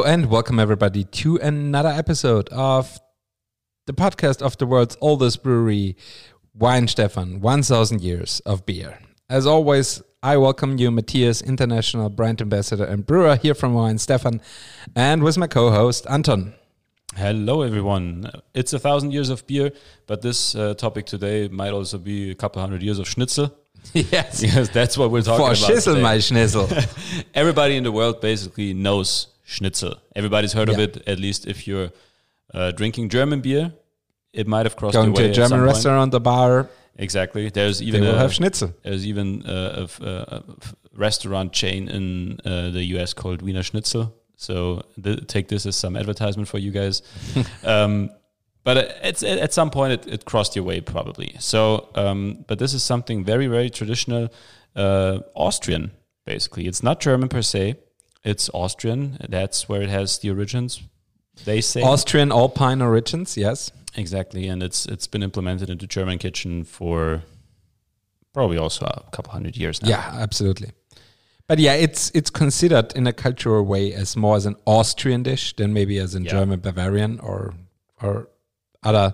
and welcome everybody to another episode of the podcast of the world's oldest brewery, Weihenstephan, 1000 years of beer. As always, I welcome you, Matthias, international brand ambassador and brewer here from Weihenstephan, and with my co-host, Anton. Hello everyone. It's 1000 years of beer, but this topic today might also be a couple hundred years of schnitzel. Yes. Because that's what we're talking For about schissel, today. my schnitzel. Everybody in the world basically knows schnitzel. Everybody's heard of it, at least if you're drinking German beer. It might have crossed your way Going to a German restaurant or bar, Exactly. There's they even will have schnitzel. There's even a restaurant chain in the US called Wiener Schnitzel. So take this as some advertisement for you guys. But at some point it crossed your way probably. So, but this is something very, very traditional Austrian, basically. It's not German per se. It's Austrian. That's where it has the origins, they say. Austrian Alpine origins, yes. Exactly. And it's been implemented into German kitchen for probably also a couple hundred years now. Yeah, absolutely. But yeah, it's considered in a cultural way as more as an Austrian dish than maybe as a German Bavarian or other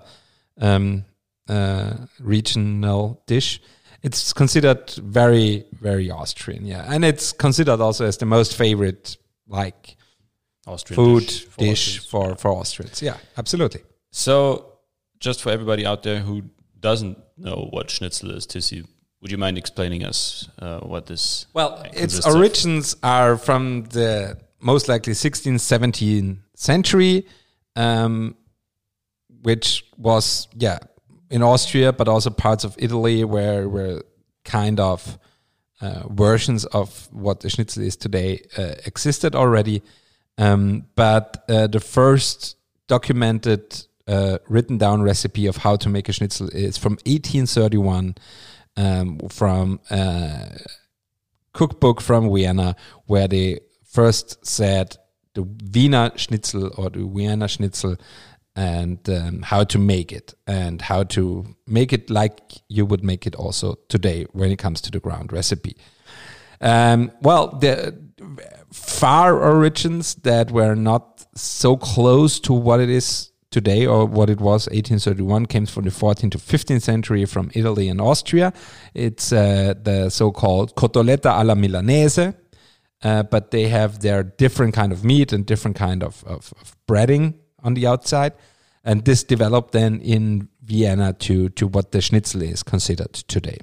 regional dish. It's considered very, very Austrian, yeah. And it's considered also as the most favorite Austrian food dish for Austrians. Yeah, absolutely. So just for everybody out there who doesn't know what schnitzel is, Tissi, would you mind explaining us what this its origins are from the most likely 16th, 17th century, which was, in Austria, but also parts of Italy where kind of versions of what the schnitzel is today existed already. But the first documented written down recipe of how to make a schnitzel is from 1831, from a cookbook from Vienna, where they first said the Wiener Schnitzel or the Vienna Schnitzel, and how to make it, and how to make it like you would make it also today when it comes to the ground recipe. The far origins that were not so close to what it is today or what it was 1831 came from the 14th to 15th century from Italy and Austria. It's the so-called cotoletta alla milanese, but they have their different kind of meat and different kind of breading on the outside, and this developed then in Vienna to what the schnitzel is considered today.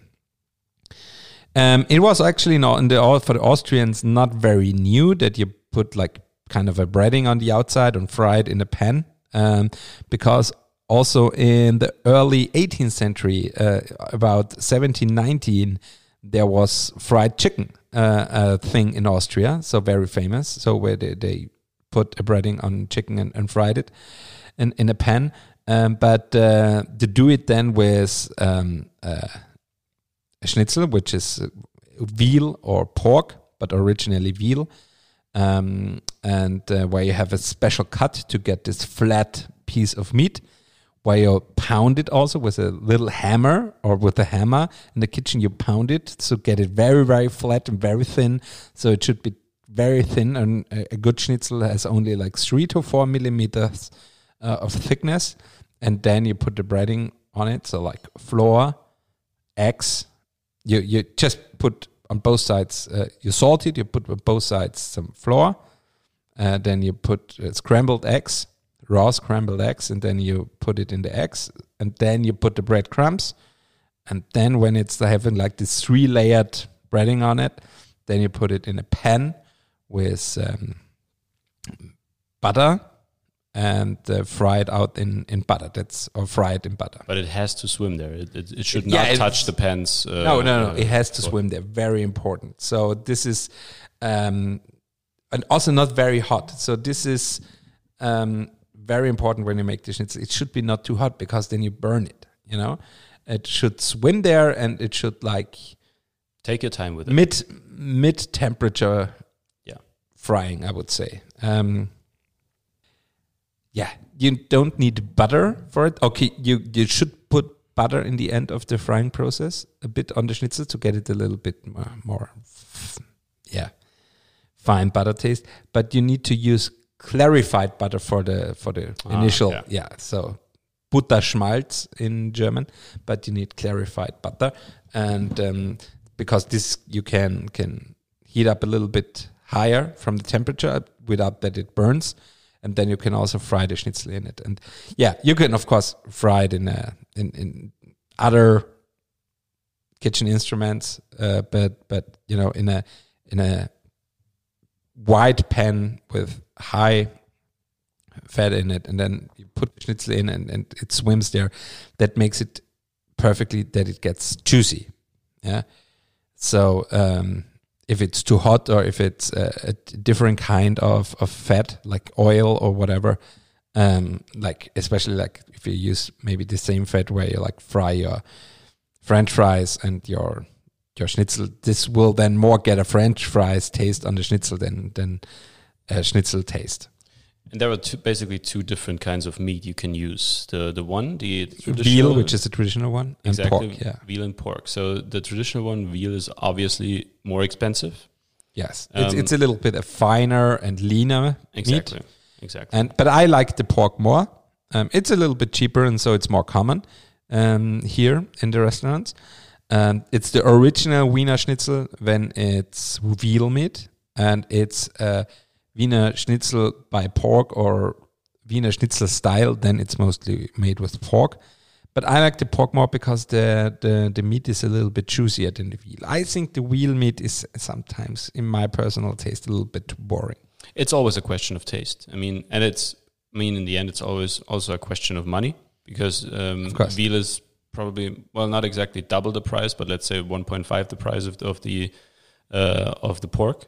It was actually for the Austrians not very new that you put like kind of a breading on the outside and fry it in a pan, because also in the early 18th century, about 1719, there was fried chicken, a thing in Austria, so very famous. So where they put a breading on chicken and fried it in a pan. But to do it then with a schnitzel, which is veal or pork, but originally veal, and where you have a special cut to get this flat piece of meat, where you pound it also with a little hammer, or with a hammer in the kitchen you pound it, so get it very, very flat and very thin. So it should be very thin, and a good schnitzel has only like 3 to 4 millimeters of thickness, and then you put the breading on it, so like flour, eggs. You just put on both sides, you salt it, you put on both sides some flour, then you put scrambled eggs, raw scrambled eggs, and then you put it in the eggs, and then you put the breadcrumbs, and then when it's having like this 3-layered breading on it, then you put it in a pan with butter and fry it out in butter. Or fry it in butter. But it has to swim there. It should not touch the pans. No. It has to swim there. Very important. So this is, and also not very hot. So this is very important when you make the schnitzel. It should be not too hot, because then you burn it. It should swim there, and it should take your time with it. Mid temperature. Frying, I would say. You don't need butter for it. Okay, you should put butter in the end of the frying process, a bit on the schnitzel to get it a little bit more fine butter taste. But you need to use clarified butter for the initial. yeah. Yeah, so Butterschmalz in German, but you need clarified butter, and because this you can heat up a little bit higher from the temperature without that it burns, and then you can also fry the schnitzel in it. And yeah, you can of course fry it in other kitchen instruments, but you know, in a wide pan with high fat in it, and then you put the schnitzel in and it swims there. That makes it perfectly that it gets juicy. Yeah. So if it's too hot or if it's a different kind of fat, like oil or whatever, like especially like if you use maybe the same fat where you like fry your French fries and your schnitzel, this will then more get a French fries taste on the schnitzel than a schnitzel taste. And there are basically two different kinds of meat you can use. The traditional veal, which is the traditional one, and exactly, pork. Yeah, veal and pork. So the traditional one, veal, is obviously more expensive. Yes, it's a little bit a finer and leaner meat. Exactly. But I like the pork more. It's a little bit cheaper, and so it's more common here in the restaurants. It's the original Wiener Schnitzel when it's veal meat, and it's Wiener Schnitzel by pork or Wiener Schnitzel style. Then it's mostly made with pork. But I like the pork more because the meat is a little bit juicier than the veal. I think the veal meat is sometimes, in my personal taste, a little bit too boring. It's always a question of taste. I mean, in the end, it's always also a question of money, because veal is probably, well, not exactly double the price, but let's say 1.5 the price of the pork.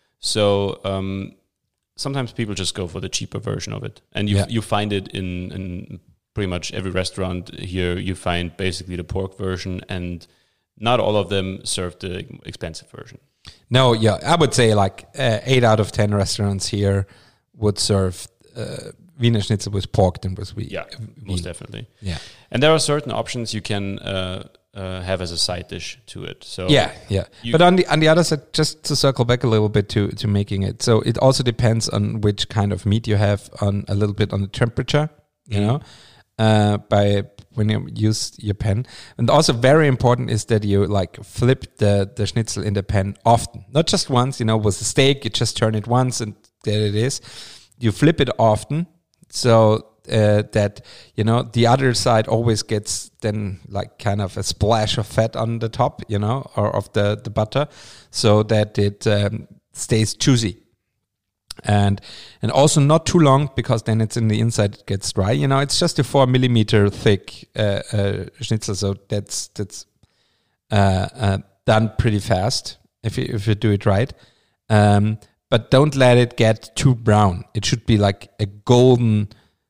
So sometimes people just go for the cheaper version of it, and you find it in pretty much every restaurant here. You find basically the pork version, and not all of them serve the expensive version. No, yeah, I would say like 8 out of 10 restaurants here would serve Wiener Schnitzel with pork than with veal. Yeah, most definitely. Yeah, and there are certain options you can have as a side dish to it. So yeah. But on the other side, just to circle back a little bit to making it, so it also depends on which kind of meat you have, on a little bit on the temperature, you know, by when you use your pan. And also very important is that you like flip the schnitzel in the pan often, not just once. You know, with a steak, you just turn it once and there it is. You flip it often, so that, you know, the other side always gets then like kind of a splash of fat on the top, you know, or of the butter, so that it stays juicy. And also not too long, because then it's in the inside, it gets dry. You know, it's just a 4 millimeter thick schnitzel, so that's done pretty fast if you do it right. But don't let it get too brown. It should be like a golden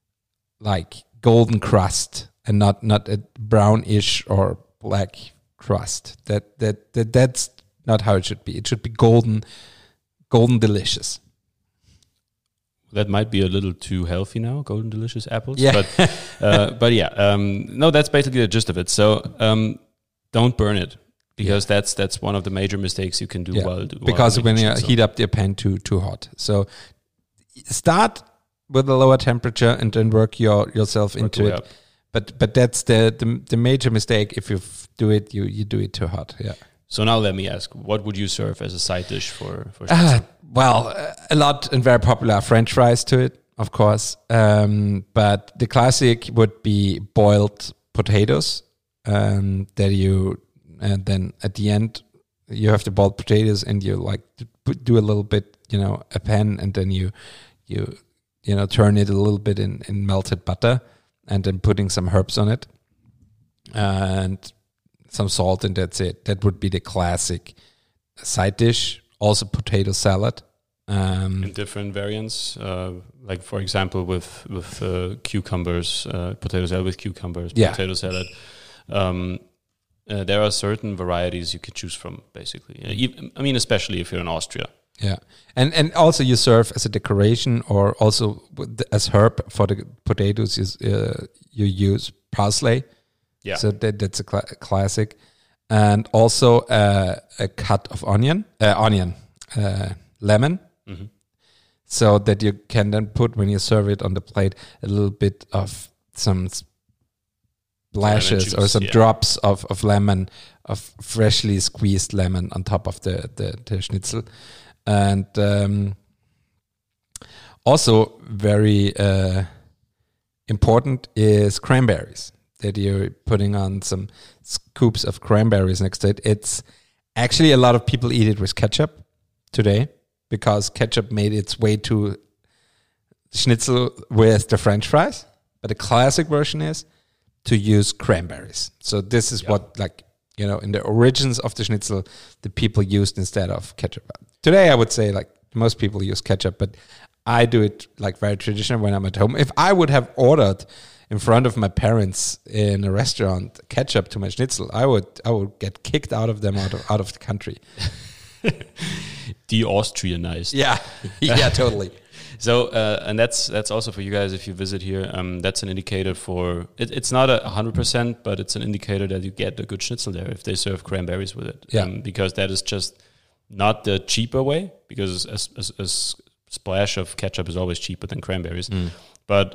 crust, and not a brownish or black crust. That's not how it should be. It should be golden delicious. That might be a little too healthy now, golden delicious apples. Yeah. But yeah, no, that's basically the gist of it. So don't burn it, because that's one of the major mistakes you can do because when you heat up the pan too hot. So start with a lower temperature and then work yourself into it. But that's the major mistake. If you do it, you do it too hot. Yeah. So now let me ask, what would you serve as a side dish for schnitzel? Well, a lot and very popular French fries to it, of course. But the classic would be boiled potatoes. And then at the end you have the boiled potatoes, and you like do a little bit, you know, a pan, and then you turn it a little bit in melted butter, and then putting some herbs on it and some salt, and that's it. That would be the classic side dish. Also potato salad. In different variants, like for example with cucumbers, potato salad with cucumbers, potato salad. There are certain varieties you could choose from, basically. I mean, especially if you're in Austria. Yeah, and also you serve as a decoration, or also as herb for the potatoes. You use parsley. Yeah, so that's a classic, and also a cut of lemon. Mm-hmm. so that you can then put, when you serve it on the plate, a little bit of some splashes or some drops of lemon, of freshly squeezed lemon on top of the schnitzel. And also very important is cranberries, that you're putting on some scoops of cranberries next to it. It's actually, a lot of people eat it with ketchup today, because ketchup made its way to schnitzel with the French fries. But the classic version is to use cranberries. So this is what, like, you know, in the origins of the schnitzel, the people used instead of ketchup. Today, I would say, like, most people use ketchup, but I do it like very traditional when I'm at home. If I would have ordered in front of my parents in a restaurant ketchup to my schnitzel, I would get kicked out of them out of the country. De-Austrianized. Yeah, yeah, totally. So, and that's also for you guys if you visit here. That's an indicator for it's not 100%, but it's an indicator that you get a good schnitzel there if they serve cranberries with it. Yeah. Because that is just not the cheaper way, because a splash of ketchup is always cheaper than cranberries. But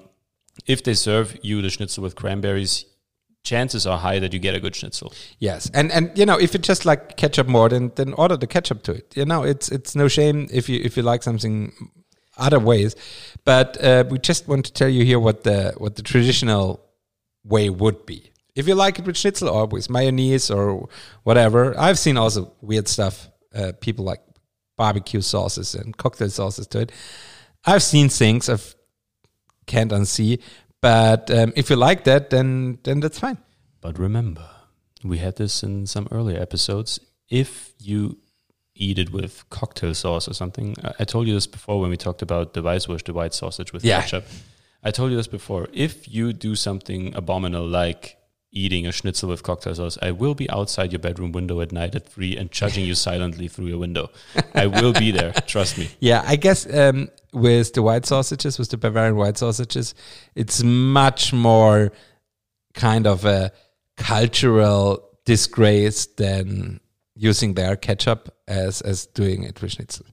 if they serve you the schnitzel with cranberries, chances are high that you get a good schnitzel. Yes, and you know, if you just like ketchup more, then order the ketchup to it. You know, it's no shame if you like something other ways, but we just want to tell you here what the traditional way would be. If you like it with schnitzel or with mayonnaise or whatever, I've seen also weird stuff. People like barbecue sauces and cocktail sauces to it. I've seen things I can't unsee, but if you like that, then that's fine. But remember, we had this in some earlier episodes. If you eat it with cocktail sauce or something, I told you this before when we talked about the Weißwurst, the white sausage with ketchup. I told you this before. If you do something abominable like eating a schnitzel with cocktail sauce, I will be outside your bedroom window at night at 3 and judging you silently through your window. I will be there. Trust me. Yeah, I guess with the white sausages, with the Bavarian white sausages, it's much more kind of a cultural disgrace than using their ketchup as doing it with schnitzel.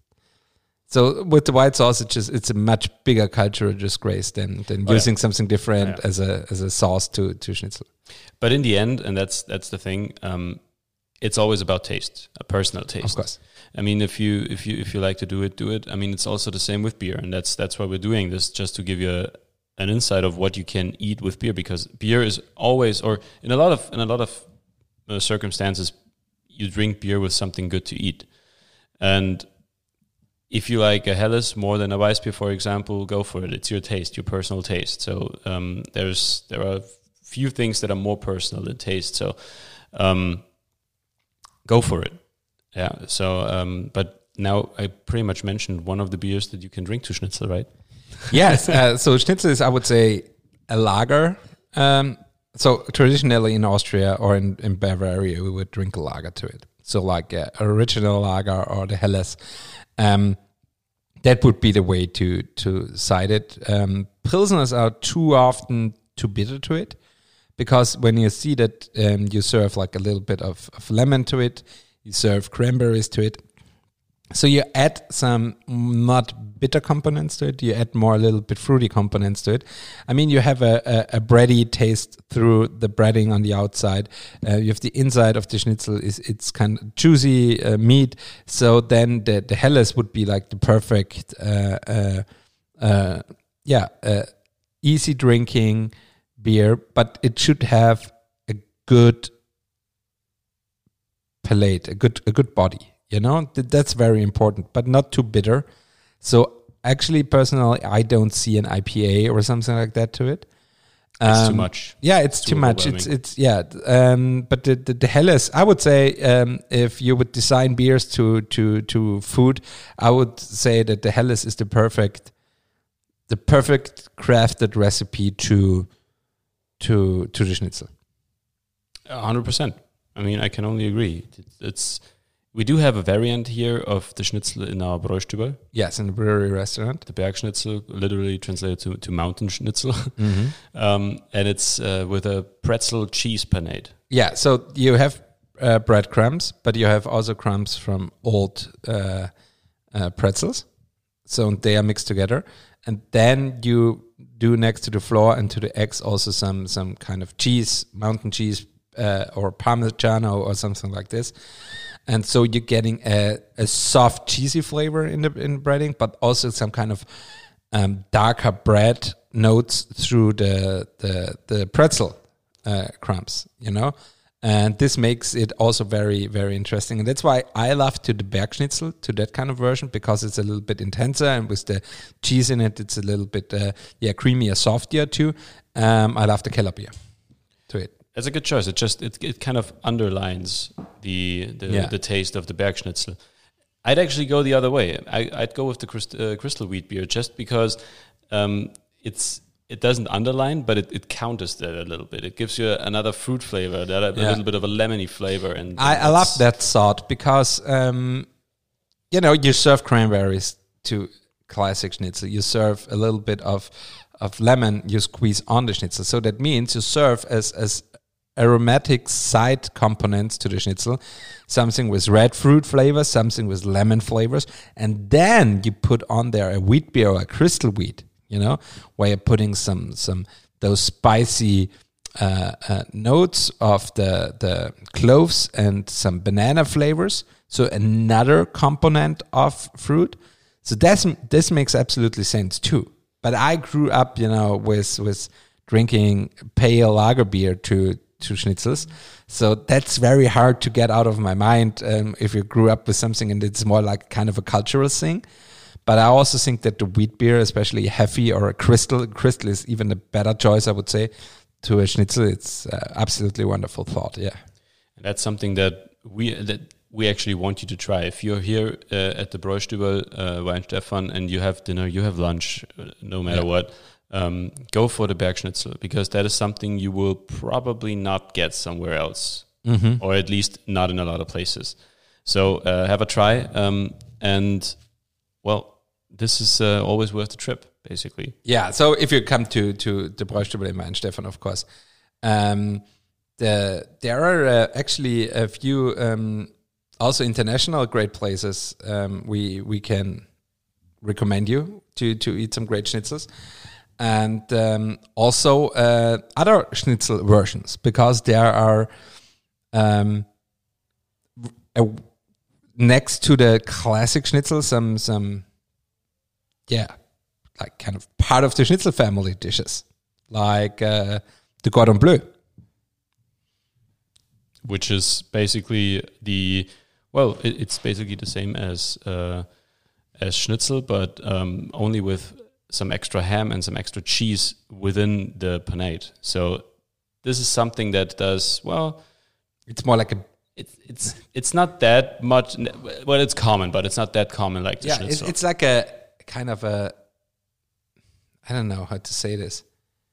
So with the white sausages, it's a much bigger cultural disgrace than using something different as a sauce to schnitzel. But in the end, and that's the thing, it's always about taste, a personal taste. Of course. I mean, if you like to do it. I mean, it's also the same with beer, and that's why we're doing this, just to give you an insight of what you can eat with beer, because beer is always, or in a lot of circumstances, you drink beer with something good to eat. And if you like a Helles more than a Weissbier, for example, go for it. It's your taste, your personal taste. So there are few things that are more personal than taste. So go for it. Yeah. So, but now I pretty much mentioned one of the beers that you can drink to schnitzel, right? Yes. So schnitzel is, I would say, a lager. So traditionally in Austria or in Bavaria, we would drink a lager to it. So like original lager or the Helles. That would be the way to cite it. Pilsners are too often too bitter to it, because when you see that you serve like a little bit of lemon to it, you serve cranberries to it. So you add some not bitter components to it. You add more a little bit fruity components to it. I mean, you have a bready taste through the breading on the outside. You have the inside of the schnitzel it's kind of juicy meat. So then the Helles would be like the perfect, easy drinking beer, but it should have a good palate, a good body. You know, that's very important, but not too bitter. So actually, personally, I don't see an IPA or something like that to it. It's too much. Yeah, it's too much. It's yeah. But the Helles, I would say, if you would design beers to food, I would say that the Helles is the perfect crafted recipe to the schnitzel. 100%. I mean, I can only agree. We do have a variant here of the schnitzel in our Bräustübel. Yes, in the brewery restaurant. The Bergschnitzel, literally translated to mountain schnitzel. Mm-hmm. And it's with a pretzel cheese panade. Yeah, so you have breadcrumbs, but you have also crumbs from old pretzels. So they are mixed together. And then you do next to the flour and to the eggs also some kind of cheese, mountain cheese or Parmigiano or something like this. And so you're getting a soft, cheesy flavor in breading, but also some kind of darker bread notes through the pretzel crumbs, you know? And this makes it also very, very interesting. And that's why I love the Bergschnitzel, to that kind of version, because it's a little bit intenser, and with the cheese in it, it's a little bit creamier, softer too. I love the Kellerbier to it. That's a good choice. It kind of underlines the taste of the Bergschnitzel. I'd actually go the other way. I'd go with the crystal wheat beer, just because it doesn't underline, but it counters that a little bit. It gives you another fruit flavor, a little bit of a lemony flavor. And I love that thought, because you serve cranberries to classic schnitzel. You serve a little bit of lemon you squeeze on the schnitzel. So that means you serve as aromatic side components to the schnitzel, something with red fruit flavors, something with lemon flavors, and then you put on there a wheat beer or a crystal wheat, where you're putting some those spicy notes of the cloves and some banana flavors. So another component of fruit. So this makes absolutely sense too. But I grew up, with drinking pale lager beer to schnitzels. So that's very hard to get out of my mind if you grew up with something and it's more like kind of a cultural thing. But I also think that the wheat beer, especially heavy or a crystal is even a better choice, I would say, to a schnitzel. It's absolutely wonderful thought, yeah. And that's something that we actually want you to try. If you're here at the Bräustübel Weinstefan and you have dinner, you have lunch, no matter what, go for the Bergschnitzel, because that is something you will probably not get somewhere else, or at least not in a lot of places. So have a try, and well, this is always worth the trip, basically. Yeah, so if you come to the Bräustübel in Weinstefan, of course, there are actually a few also international great places we can recommend you to eat some great schnitzels. And also other schnitzel versions, because there are next to the classic schnitzel some like kind of part of the schnitzel family dishes, like the Cordon Bleu, which is basically it's basically the same as schnitzel, but only with some extra ham and some extra cheese within the panade. So this is something that does it's more like it's not that much. Well, it's common, but it's not that common like the schnitzel. It's like a kind of a, I don't know how to say this.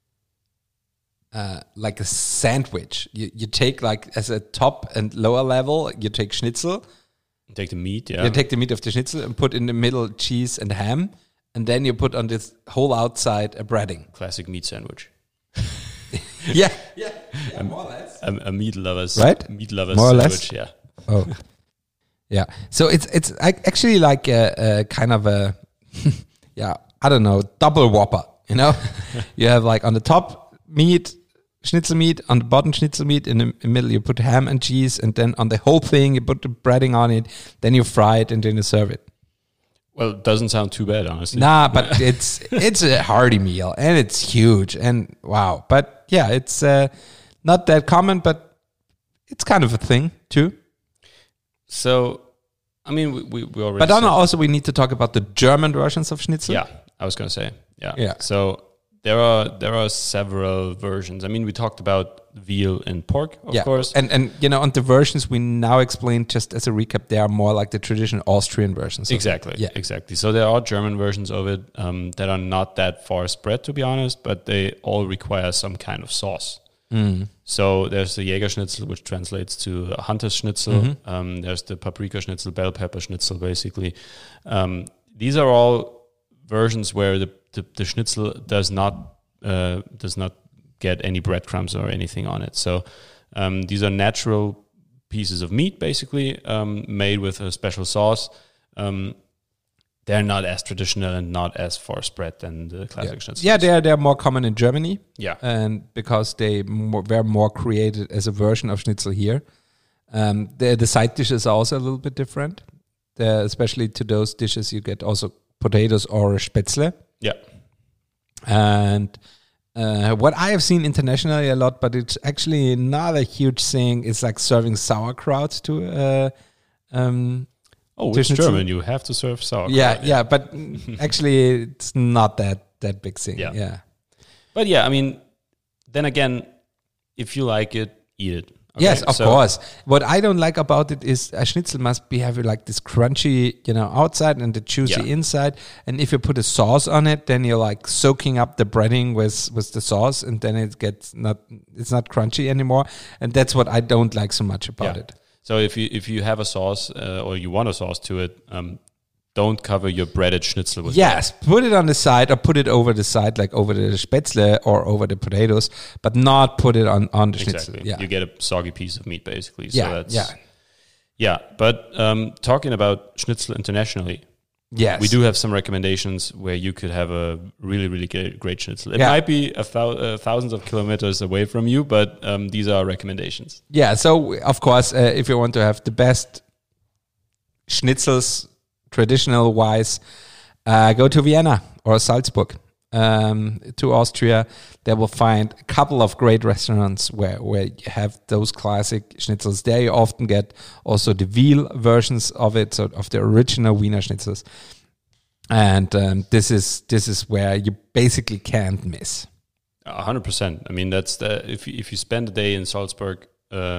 Like a sandwich. You take like as a top and lower level, you take schnitzel. You take the meat, yeah. You take the meat of the schnitzel and put in the middle cheese and ham. And then you put on this whole outside a breading. Classic meat sandwich. yeah, more or less. A meat lovers, right? Meat lovers more or sandwich, less. Yeah. Oh, yeah. So it's actually like a kind of a, I don't know, double Whopper. You have like on the top meat, schnitzel meat, on the bottom schnitzel meat, in the middle you put ham and cheese, and then on the whole thing you put the breading on it. Then you fry it and then you serve it. Well, it doesn't sound too bad, honestly. Nah, but it's a hearty meal, and it's huge, and wow. But yeah, it's not that common, but it's kind of a thing too. So, I mean, we already. But also we need to talk about the German versions of schnitzel. Yeah, I was going to say, yeah. Yeah. So there are several versions. I mean, we talked about veal and pork, of course. And on the versions we now explained, just as a recap, they are more like the traditional Austrian versions. Exactly. Yeah, exactly. So there are German versions of it that are not that far spread, to be honest, but they all require some kind of sauce. So there's the Jägerschnitzel, which translates to Hunter's Schnitzel. There's the Paprika Schnitzel, bell pepper Schnitzel, basically. These are all versions where the Schnitzel does not get any breadcrumbs or anything on it. So these are natural pieces of meat, basically, made with a special sauce. they're not as traditional and not as far spread than the classic schnitzel. Yeah, they're more common in Germany. Yeah. And because they were more created as a version of schnitzel here. The side dishes are also a little bit different. Especially to those dishes, you get also potatoes or spätzle. Yeah. And what I have seen internationally a lot, but it's actually not a huge thing, is like serving sauerkraut to it's German. You have to serve sauerkraut. Yeah, but actually it's not that big thing. Yeah. But yeah, I mean, then again, if you like it, eat it. Okay? Yes, of course. What I don't like about it is a schnitzel must have like this crunchy, outside and the juicy inside. And if you put a sauce on it, then you're like soaking up the breading with the sauce, and then it's not crunchy anymore. And that's what I don't like so much about it. So if you have a sauce or you want a sauce to it, don't cover your breaded schnitzel with that. Put it on the side or put it over the side, like over the spätzle or over the potatoes, but not put it on the schnitzel. Yeah. You get a soggy piece of meat, basically. So but talking about schnitzel internationally, we do have some recommendations where you could have a really, really great schnitzel. It might be thousands of kilometers away from you, but these are recommendations. Yeah, so of course, if you want to have the best schnitzels, traditional wise, go to Vienna or Salzburg, to Austria. They will find a couple of great restaurants where you have those classic schnitzels. There you often get also the veal versions of it, so of the original Wiener schnitzels. And this is where you basically can't miss. 100%. I mean, that's if you spend a day in Salzburg,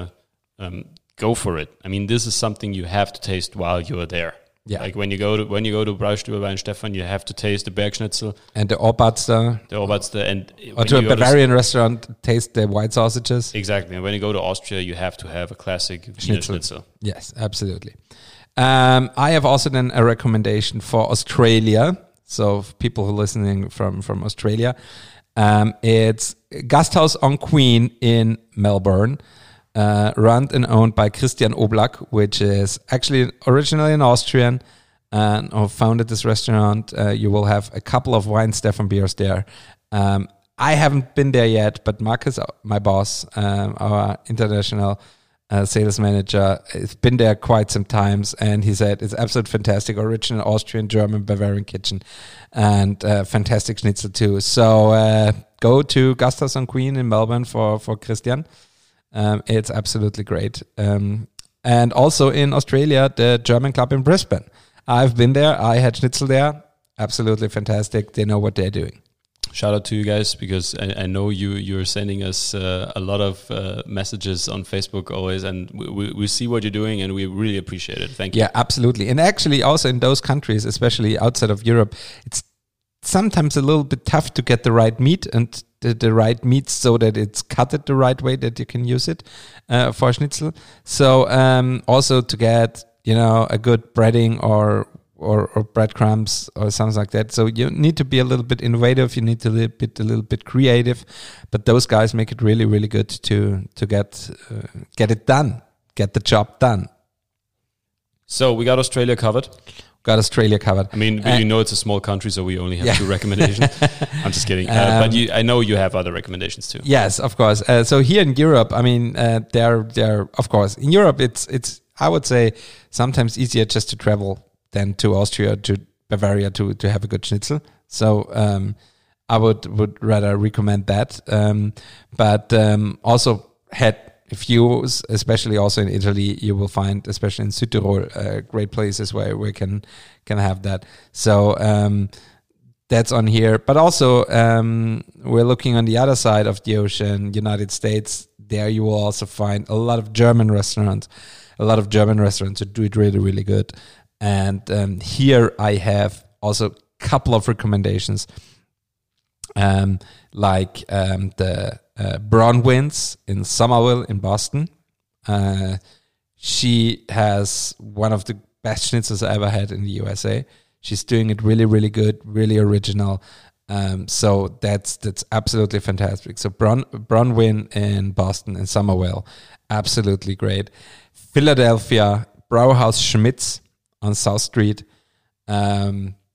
go for it. I mean, this is something you have to taste while you're there. Yeah. Like when you go to Braustübel Weinstefan, you have to taste the Bergschnitzel and the Oberster. Or to a Bavarian restaurant, taste the white sausages. Exactly. And when you go to Austria, you have to have a classic Wiener Schnitzel. Yes, absolutely. I have also then a recommendation for Australia. So people who are listening from Australia, it's Gasthaus on Queen in Melbourne. Run and owned by Christian Oblak, which is actually originally an Austrian, and who founded this restaurant. You will have a couple of Weinstefan beers there. I haven't been there yet, but Marcus, my boss, our international sales manager, has been there quite some times, and he said it's absolutely fantastic. Original Austrian, German, Bavarian kitchen, and fantastic schnitzel too. So go to Gasthaus on Queen in Melbourne for Christian. It's absolutely great. And also in Australia, the German club in Brisbane. I've been there. I had schnitzel there. Absolutely fantastic. They know what they're doing. Shout out to you guys, because I know you're sending us a lot of messages on Facebook always, and we see what you're doing, and we really appreciate it. Thank you. Yeah, absolutely. And actually also in those countries, especially outside of Europe, it's sometimes a little bit tough to get the right meat and the right meat so that it's cut it the right way that you can use it for schnitzel. So also to get a good breading or breadcrumbs or something like that. So you need to be a little bit innovative. You need to be a little bit creative. But those guys make it really, really good to get it done, get the job done. So we got Australia covered. Got Australia covered. I mean, you know it's a small country, so we only have 2 recommendations. I'm just kidding. But I know you have other recommendations too. Yes, of course. So here in Europe, I mean, they're of course in Europe. It's I would say sometimes easier just to travel than to Austria, to Bavaria to have a good schnitzel. So I would rather recommend that. But also had a few, especially also in Italy, you will find, especially in Südtirol, great places where we can have that. So that's on here. But also we're looking on the other side of the ocean, United States. There you will also find a lot of German restaurants who do it really, really good. And here I have also a couple of recommendations, like the Bronwyn's in Somerville in Boston. She has one of the best schnitzels I ever had in the USA. She's doing it really, really good, really original. So that's absolutely fantastic. So Bronwyn in Boston and Somerville, absolutely great. Philadelphia, Brauhaus Schmitz on South Street.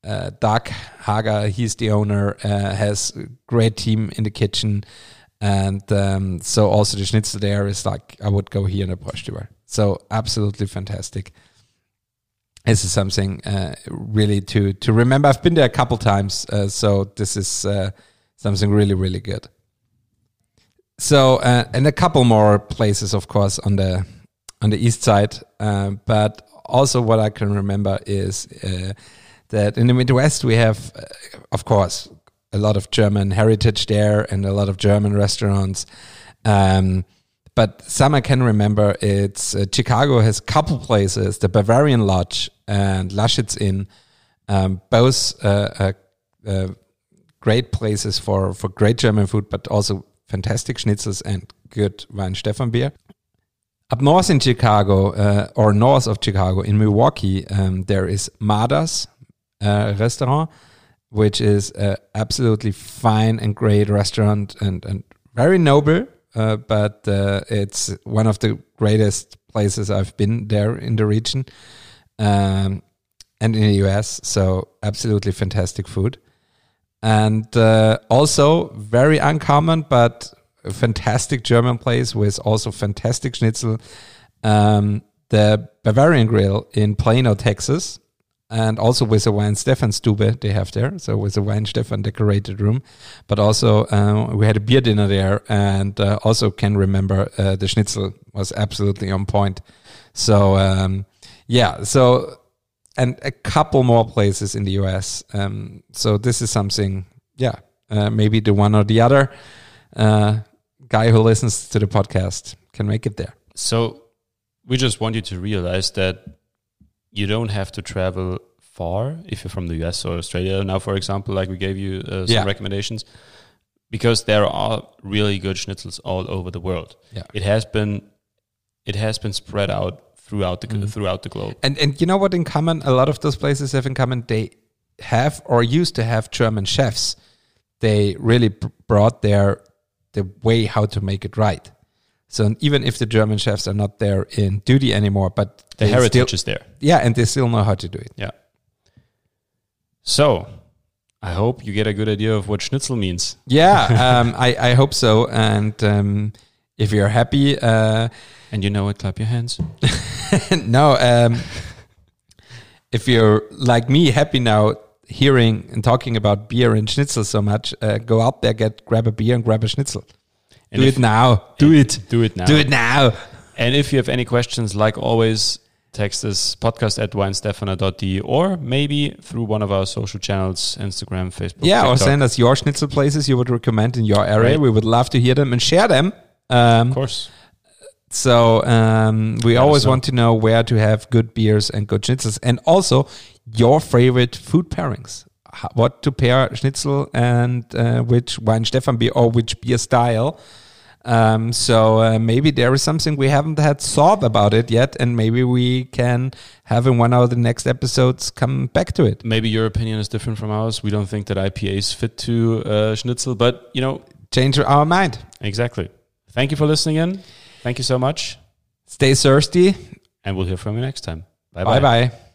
Doug Hager, he's the owner, has a great team in the kitchen. And so also the schnitzel there is like, I would go here in the Bröstüber. So absolutely fantastic. This is something really to remember. I've been there a couple times, so this is something really, really good. So and a couple more places, of course, on the east side. But also what I can remember is that in the Midwest we have, of course, a lot of German heritage there and a lot of German restaurants. But some I can remember, it's Chicago has a couple places, the Bavarian Lodge and Laschitz Inn, both great places for great German food, but also fantastic schnitzels and good Weinstefan beer. Up north in Chicago, or north of Chicago, in Milwaukee, there is Mada's restaurant, which is absolutely fine and great restaurant and very noble. But it's one of the greatest places I've been there in the region and in the US. So absolutely fantastic food. And also very uncommon, but a fantastic German place with also fantastic schnitzel. The Bavarian Grill in Plano, Texas. And also with a Weinstefan-Stube they have there, so with a Weinstefan decorated room. But also we had a beer dinner there, and also can remember the schnitzel was absolutely on point. So so and a couple more places in the US. So this is something, maybe the one or the other guy who listens to the podcast can make it there. So we just want you to realize that you don't have to travel far if you're from the US or Australia now, for example, like we gave you some recommendations, because there are really good schnitzels all over the world. Yeah. It has been spread out throughout the globe. And you know what in common a lot of those places have in common? They have or used to have German chefs. They really brought the way how to make it right. So even if the German chefs are not there in duty anymore, but the heritage is there. Yeah, and they still know how to do it. Yeah. So I hope you get a good idea of what schnitzel means. Yeah, I hope so. And if you're happy... and you know it, clap your hands. No, if you're like me, happy now, hearing and talking about beer and schnitzel so much, go out there, grab a beer and grab a schnitzel. And do it now. Do it now. And if you have any questions, like always, text us podcast@weinstefana.de, or maybe through one of our social channels, Instagram, Facebook, TikTok. Or send us your schnitzel places you would recommend in your area. Right. We would love to hear them and share them. Of course. So we always want to know where to have good beers and good schnitzels, and also your favorite food pairings. What to pair schnitzel and which Weinstefan beer or which beer style. So maybe there is something we haven't had thought about it yet, and maybe we can have in one of the next episodes come back to it. Maybe your opinion is different from ours. We don't think that IPAs fit to schnitzel, but change our mind. Exactly. Thank you for listening in. Thank you so much. Stay thirsty. And we'll hear from you next time. Bye-bye. Bye-bye.